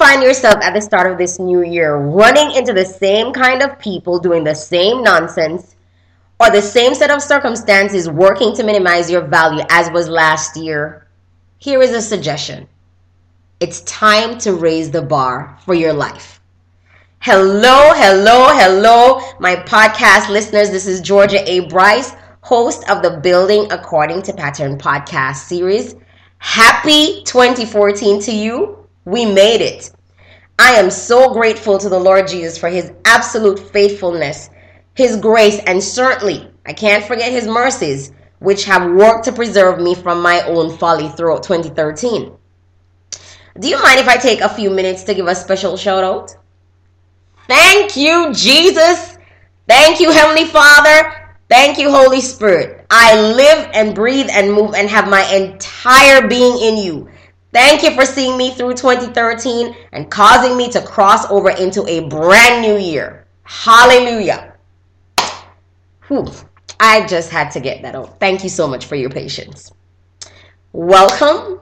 find yourself at the start of this new year running into the same kind of people doing the same nonsense or the same set of circumstances working to minimize your value as was last year, here is a suggestion. It's time to raise the bar for your life. Hello, my podcast listeners. This is Georgia A. Bryce, host of the Building According to Pattern podcast series. Happy 2014 to you. We made it. I am so grateful to the Lord Jesus for his absolute faithfulness, his grace, and certainly, I can't forget his mercies, which have worked to preserve me from my own folly throughout 2013. Do you mind if I take a few minutes to give a special shout out? Thank you, Jesus. Thank you, Heavenly Father. Thank you, Holy Spirit. I live and breathe and move and have my entire being in you. Thank you for seeing me through 2013 and causing me to cross over into a brand new year. Hallelujah. Whew. I just had to get that out. Thank you so much for your patience. Welcome.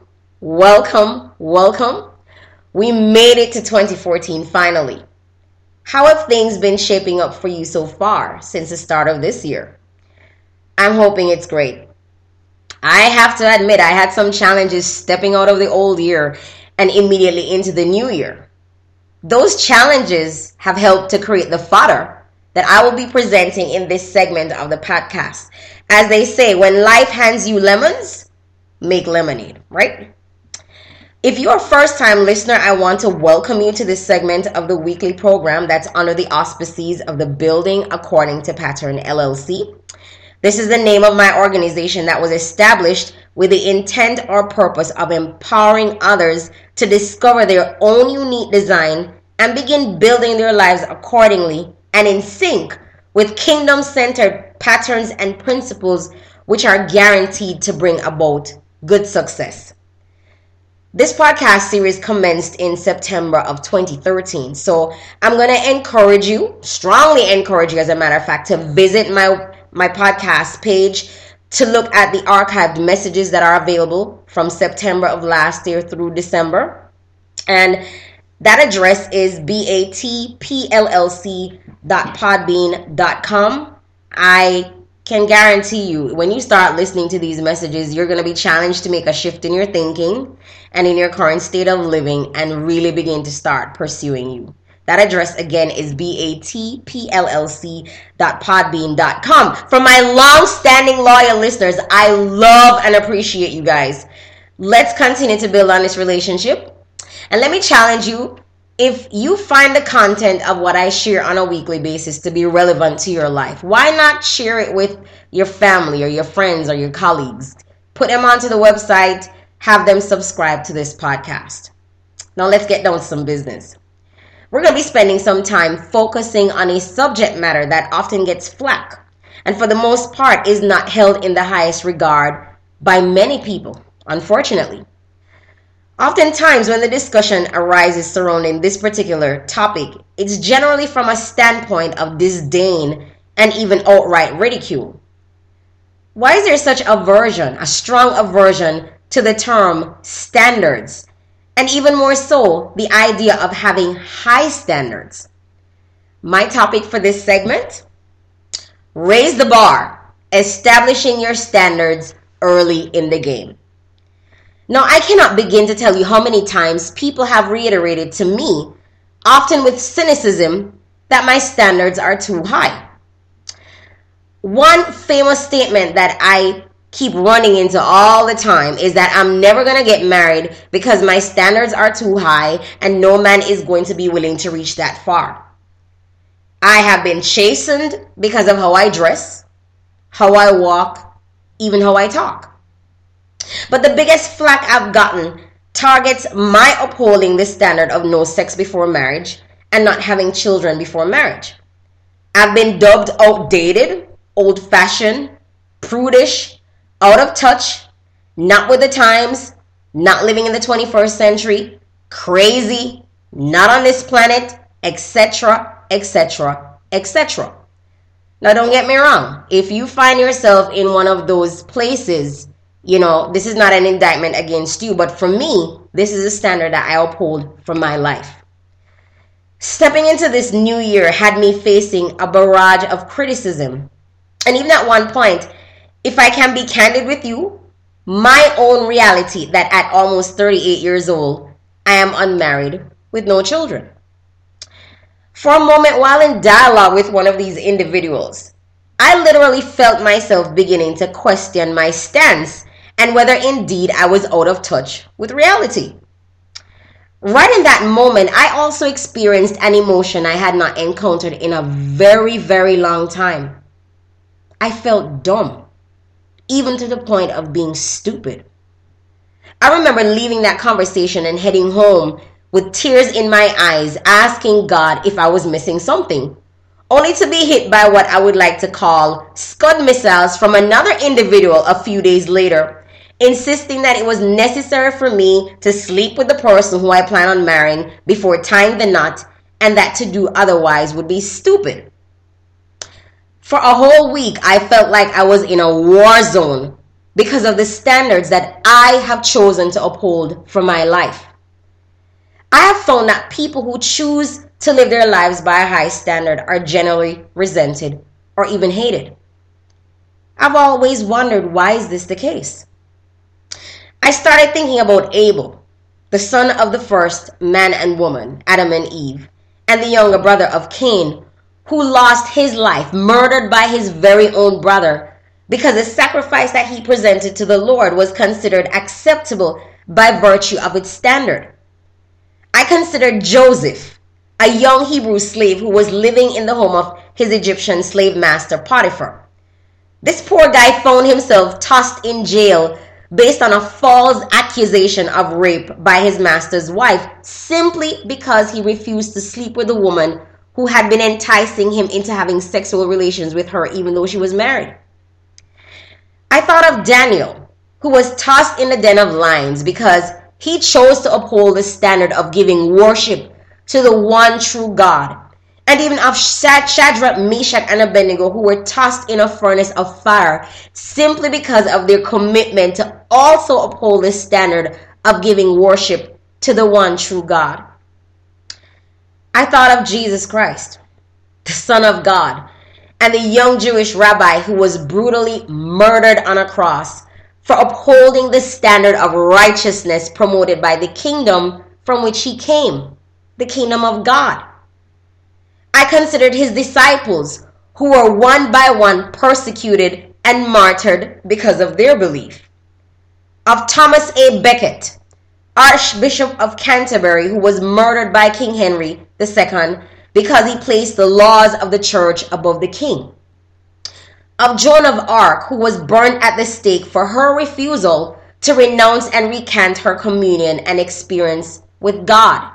We made it to 2014 finally. How have things been shaping up for you so far since the start of this year? I'm hoping it's great. I have to admit, I had some challenges stepping out of the old year and immediately into the new year. Those challenges have helped to create the fodder that I will be presenting in this segment of the podcast. As they say, when life hands you lemons, make lemonade, right? If you're a first-time listener, I want to welcome you to this segment of the weekly program that's under the auspices of the Building According to Pattern LLC. This is the name of my organization that was established with the intent or purpose of empowering others to discover their own unique design and begin building their lives accordingly and in sync with kingdom-centered patterns and principles which are guaranteed to bring about good success. This podcast series commenced in September of 2013. So I'm going to strongly encourage you, as a matter of fact, to visit my podcast page to look at the archived messages that are available from September of last year through December. And that address is batpllc.podbean.com. I can guarantee you, when you start listening to these messages, you're going to be challenged to make a shift in your thinking and in your current state of living and really begin to start pursuing you. That address again is batpllc.podbean.com. For my long-standing loyal listeners, I love and appreciate you guys. Let's continue to build on this relationship. And let me challenge you, if you find the content of what I share on a weekly basis to be relevant to your life, why not share it with your family or your friends or your colleagues? Put them onto the website, have them subscribe to this podcast. Now let's get down to some business. We're going to be spending some time focusing on a subject matter that often gets flack and for the most part is not held in the highest regard by many people, unfortunately. Oftentimes when the discussion arises surrounding this particular topic, it's generally from a standpoint of disdain and even outright ridicule. Why is there such aversion, a strong aversion to the term standards? And even more so, the idea of having high standards. My topic for this segment, raise the bar, establishing your standards early in the game. Now, I cannot begin to tell you how many times people have reiterated to me, often with cynicism, that my standards are too high. One famous statement that I keep running into all the time is that I'm never going to get married because my standards are too high and no man is going to be willing to reach that far. I have been chastened because of how I dress, how I walk, even how I talk. But the biggest flack I've gotten targets my upholding the standard of no sex before marriage and not having children before marriage. I've been dubbed outdated, old-fashioned, prudish, out of touch, not with the times, not living in the 21st century, crazy, not on this planet, etc., etc., etc. Now, don't get me wrong. If you find yourself in one of those places, this is not an indictment against you. But for me, this is a standard that I uphold for my life. Stepping into this new year had me facing a barrage of criticism. And even at one point, if I can be candid with you, my own reality that at almost 38 years old, I am unmarried with no children. For a moment while in dialogue with one of these individuals, I literally felt myself beginning to question my stance and whether indeed I was out of touch with reality. Right in that moment, I also experienced an emotion I had not encountered in a very, very long time. I felt dumb, even to the point of being stupid. I remember leaving that conversation and heading home with tears in my eyes, asking God if I was missing something, only to be hit by what I would like to call Scud missiles from another individual a few days later, insisting that it was necessary for me to sleep with the person who I plan on marrying before tying the knot, and that to do otherwise would be stupid. For a whole week, I felt like I was in a war zone because of the standards that I have chosen to uphold for my life. I have found that people who choose to live their lives by a high standard are generally resented or even hated. I've always wondered, why is this the case? I started thinking about Abel, the son of the first man and woman, Adam and Eve, and the younger brother of Cain, who lost his life, murdered by his very own brother, because the sacrifice that he presented to the Lord was considered acceptable by virtue of its standard. I considered Joseph, a young Hebrew slave who was living in the home of his Egyptian slave master Potiphar. This poor guy found himself tossed in jail based on a false accusation of rape by his master's wife, simply because he refused to sleep with a woman who had been enticing him into having sexual relations with her even though she was married. I thought of Daniel, who was tossed in the den of lions because he chose to uphold the standard of giving worship to the one true God, and even of Shadrach, Meshach, and Abednego, who were tossed in a furnace of fire simply because of their commitment to also uphold the standard of giving worship to the one true God. I thought of Jesus Christ, the Son of God, and the young Jewish rabbi who was brutally murdered on a cross for upholding the standard of righteousness promoted by the kingdom from which he came, the kingdom of God. I considered his disciples, who were one by one persecuted and martyred because of their belief. Of Thomas A. Becket, Archbishop of Canterbury, who was murdered by King Henry II because he placed the laws of the church above the king. Of Joan of Arc, who was burned at the stake for her refusal to renounce and recant her communion and experience with God.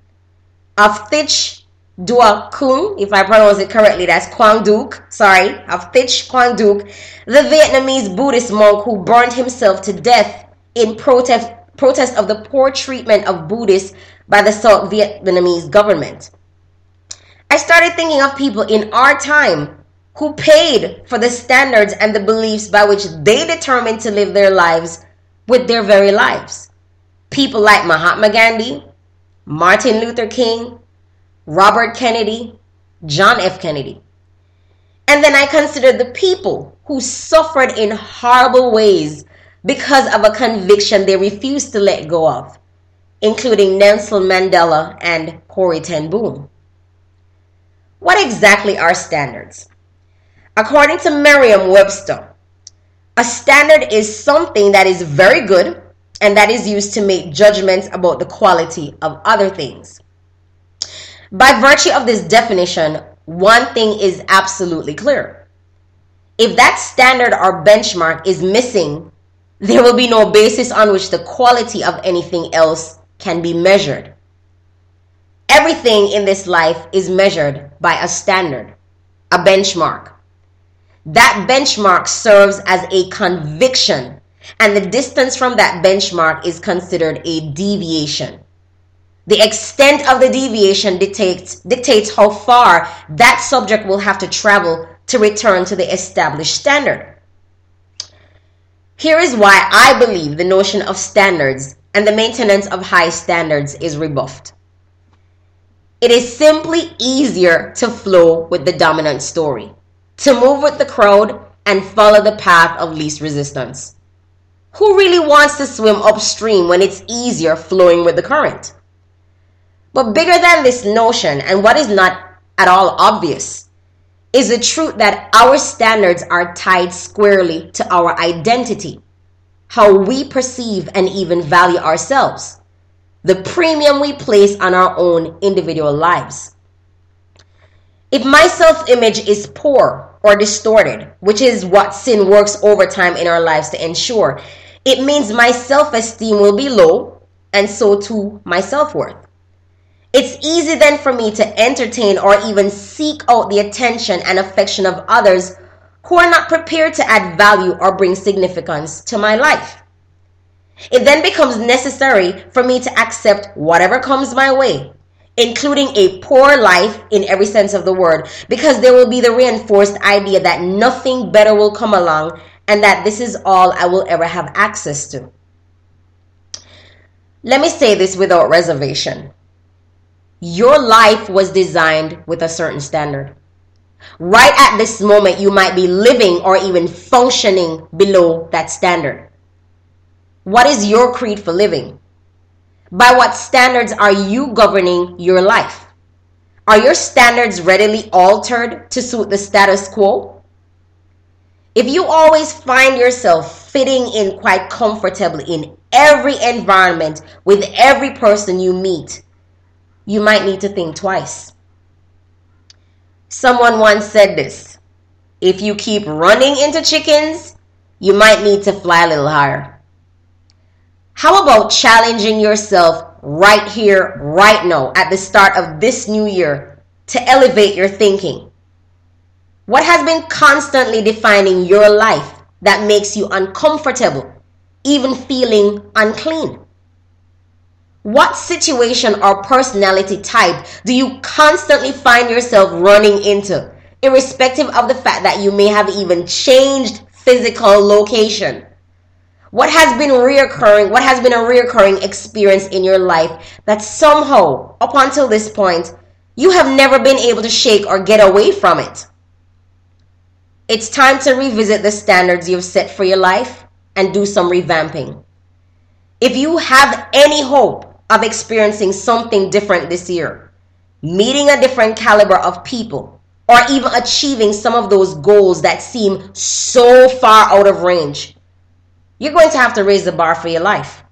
Of Thich Dua Kung, if I pronounce it correctly, that's Quang Duc, of Thich Quang Duc, the Vietnamese Buddhist monk who burned himself to death in protest of the poor treatment of Buddhists by the South Vietnamese government. I started thinking of people in our time who paid for the standards and the beliefs by which they determined to live their lives with their very lives. People like Mahatma Gandhi, Martin Luther King, Robert Kennedy, John F. Kennedy. And then I considered the people who suffered in horrible ways because of a conviction they refused to let go of, including Nelson Mandela and Corrie ten Boom. What exactly are standards? According to Merriam-Webster, a standard is something that is very good and that is used to make judgments about the quality of other things. By virtue of this definition, one thing is absolutely clear. If that standard or benchmark is missing, there will be no basis on which the quality of anything else can be measured. Everything in this life is measured by a standard, a benchmark. That benchmark serves as a conviction, and the distance from that benchmark is considered a deviation. The extent of the deviation dictates how far that subject will have to travel to return to the established standard. Here is why I believe the notion of standards and the maintenance of high standards is rebuffed. It is simply easier to flow with the dominant story, to move with the crowd and follow the path of least resistance. Who really wants to swim upstream when it's easier flowing with the current? But bigger than this notion, and what is not at all obvious, is the truth that our standards are tied squarely to our identity, how we perceive and even value ourselves, the premium we place on our own individual lives. If my self-image is poor or distorted, which is what sin works overtime in our lives to ensure, it means my self-esteem will be low, and so too my self-worth. It's easy then for me to entertain or even seek out the attention and affection of others who are not prepared to add value or bring significance to my life. It then becomes necessary for me to accept whatever comes my way, including a poor life in every sense of the word, because there will be the reinforced idea that nothing better will come along and that this is all I will ever have access to. Let me say this without reservation. Your life was designed with a certain standard. Right at this moment, you might be living or even functioning below that standard. What is your creed for living? By what standards are you governing your life? Are your standards readily altered to suit the status quo? If you always find yourself fitting in quite comfortably in every environment with every person you meet, you might need to think twice. Someone once said this: if you keep running into chickens, you might need to fly a little higher. How about challenging yourself right here, right now, at the start of this new year to elevate your thinking? What has been constantly defining your life that makes you uncomfortable, even feeling unclean? What situation or personality type do you constantly find yourself running into, irrespective of the fact that you may have even changed physical location? What has been reoccurring? What has been a reoccurring experience in your life that somehow, up until this point, you have never been able to shake or get away from it? It's time to revisit the standards you've set for your life and do some revamping. If you have any hope of experiencing something different this year, meeting a different caliber of people, or even achieving some of those goals that seem so far out of range, you're going to have to raise the bar for your life.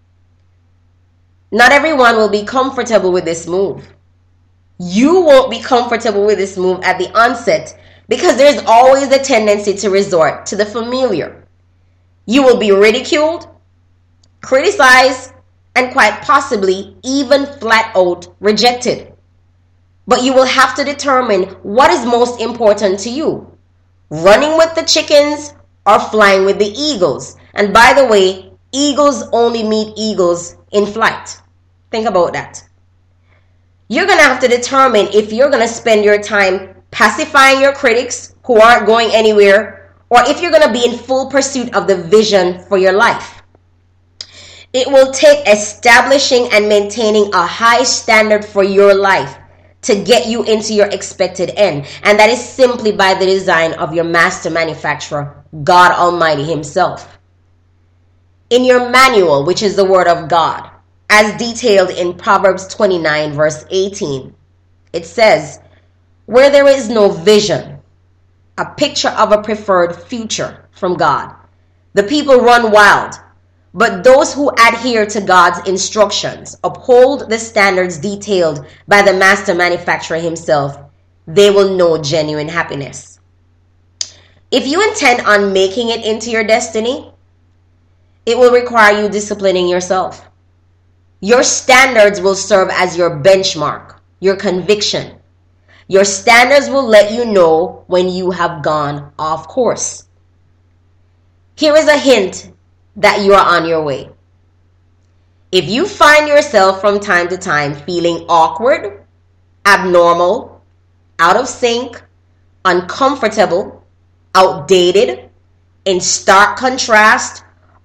Not everyone will be comfortable with this move. You won't be comfortable with this move at the onset because there's always the tendency to resort to the familiar. You will be ridiculed, criticized, and quite possibly even flat out rejected. But you will have to determine what is most important to you: running with the chickens or flying with the eagles. And by the way, eagles only meet eagles in flight. Think about that. You're going to have to determine if you're going to spend your time pacifying your critics who aren't going anywhere, or if you're going to be in full pursuit of the vision for your life. It will take establishing and maintaining a high standard for your life to get you into your expected end. And that is simply by the design of your master manufacturer, God Almighty Himself. In your manual, which is the Word of God, as detailed in Proverbs 29 verse 18, it says, where there is no vision, a picture of a preferred future from God, the people run wild. But those who adhere to God's instructions, uphold the standards detailed by the master manufacturer himself, they will know genuine happiness. If you intend on making it into your destiny, it will require you disciplining yourself. Your standards will serve as your benchmark, your conviction. Your standards will let you know when you have gone off course. Here is a hint that you are on your way. If you find yourself from time to time feeling awkward, abnormal, out of sync, uncomfortable, outdated, in stark contrast,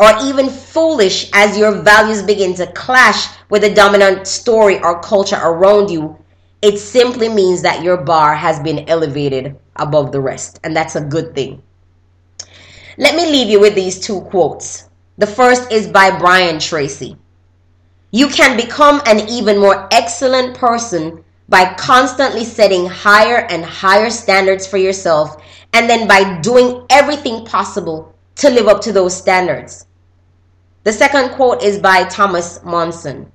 or even foolish as your values begin to clash with the dominant story or culture around you, it simply means that your bar has been elevated above the rest, and that's a good thing. Let me leave you with these two quotes. The first is by Brian Tracy. You can become an even more excellent person by constantly setting higher and higher standards for yourself, and then by doing everything possible to live up to those standards. The second quote is by Thomas Monson.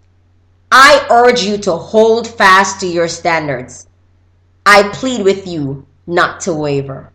I urge you to hold fast to your standards. I plead with you not to waver.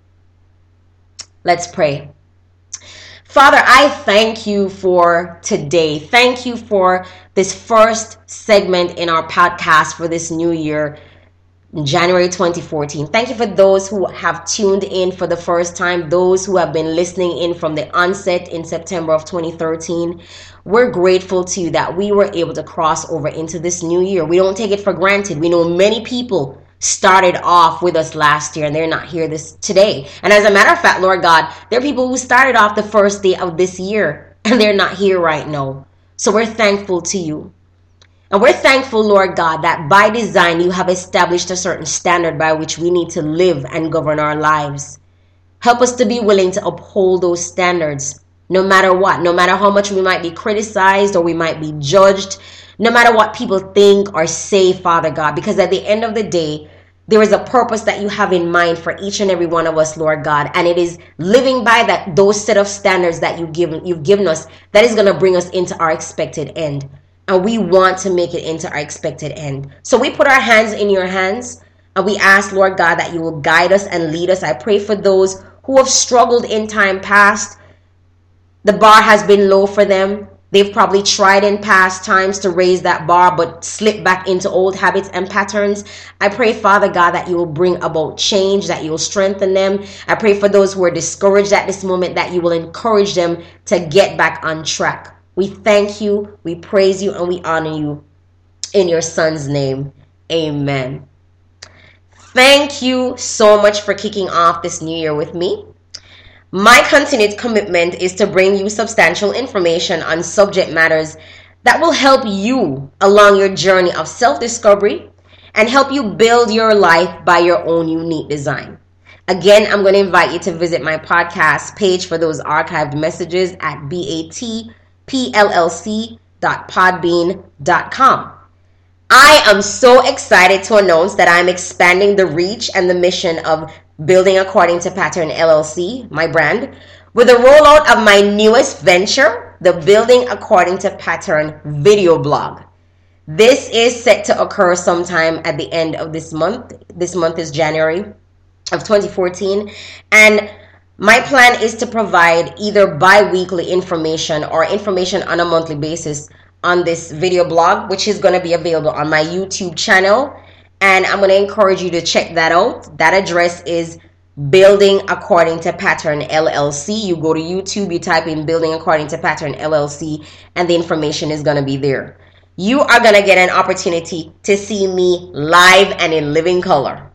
Let's pray. Father, I thank you for today. Thank you for this first segment in our podcast for this new year, January 2014. Thank you for those who have tuned in for the first time, those who have been listening in from the onset in September of 2013. We're grateful to you that we were able to cross over into this new year. We don't take it for granted. We know many people started off with us last year and they're not here today. And as a matter of fact, Lord God, there are people who started off the first day of this year and they're not here right now. So we're thankful to you. And we're thankful, Lord God, that by design you have established a certain standard by which we need to live and govern our lives. Help us to be willing to uphold those standards no matter what, no matter how much we might be criticized or we might be judged, no matter what people think or say, Father God, because at the end of the day, there is a purpose that you have in mind for each and every one of us, Lord God, and it is living by those set of standards that you've given us that is going to bring us into our expected end. And we want to make it into our expected end. So we put our hands in your hands and we ask, Lord God, that you will guide us and lead us. I pray for those who have struggled in time past. The bar has been low for them. They've probably tried in past times to raise that bar but slip back into old habits and patterns. I pray, Father God, that you will bring about change, that you will strengthen them. I pray for those who are discouraged at this moment that you will encourage them to get back on track. We thank you, we praise you, and we honor you. In your Son's name, amen. Thank you so much for kicking off this new year with me. My continued commitment is to bring you substantial information on subject matters that will help you along your journey of self-discovery and help you build your life by your own unique design. Again, I'm going to invite you to visit my podcast page for those archived messages at batpllc.podbean.com. I am so excited to announce that I'm expanding the reach and the mission of Building According to Pattern LLC, my brand, with the rollout of my newest venture, the Building According to Pattern video blog. This is set to occur sometime at the end of this month. This month is January of 2014. And my plan is to provide either bi-weekly information or information on a monthly basis on this video blog, which is going to be available on my YouTube channel. And I'm going to encourage you to check that out. That address is Building According to Pattern LLC. You go to YouTube, you type in Building According to Pattern LLC, and the information is going to be there. You are going to get an opportunity to see me live and in living color.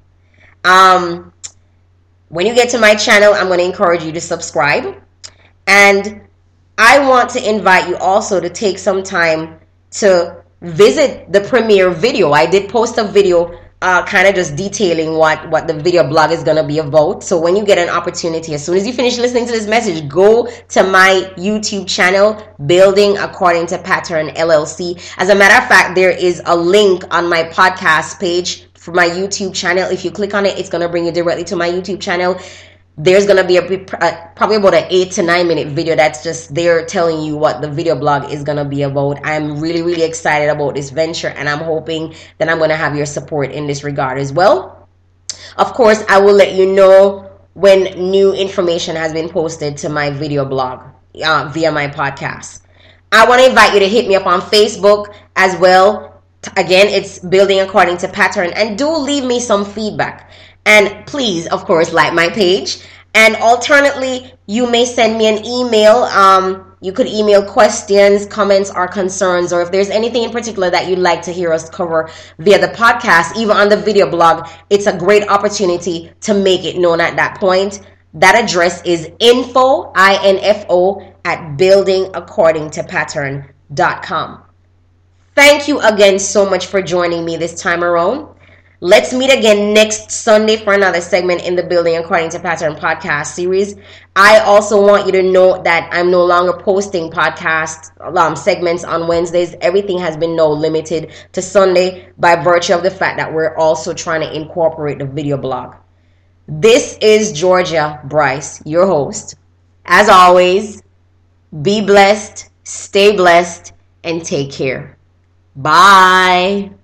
When you get to my channel, I'm going to encourage you to subscribe. And I want to invite you also to take some time to visit the premiere video. I did post a video kind of just detailing what the video blog is going to be about. So when you get an opportunity, as soon as you finish listening to this message, go to my YouTube channel, Building According to Pattern LLC. As a matter of fact, there is a link on my podcast page for my YouTube channel. If you click on it, it's going to bring you directly to my YouTube channel. There's going to be probably about an 8 to 9 minute video that's just there telling you what the video blog is going to be about. I'm really, really excited about this venture, and I'm hoping that I'm going to have your support in this regard as well. Of course, I will let you know when new information has been posted to my video blog via my podcast. I want to invite you to hit me up on Facebook as well. Again, it's Building According to Pattern, and do leave me some feedback. And please, of course, like my page. And alternately, you may send me an email. You could email questions, comments, or concerns, or if there's anything in particular that you'd like to hear us cover via the podcast, even on the video blog. It's a great opportunity to make it known at that point. That address is info, at buildingaccordingtopattern.com. Thank you again so much for joining me this time around. Let's meet again next Sunday for another segment in the Building According to Pattern podcast series. I also want you to know that I'm no longer posting podcast segments on Wednesdays. Everything has been now limited to Sunday by virtue of the fact that we're also trying to incorporate the video blog. This is Georgia Bryce, your host. As always, be blessed, stay blessed, and take care. Bye.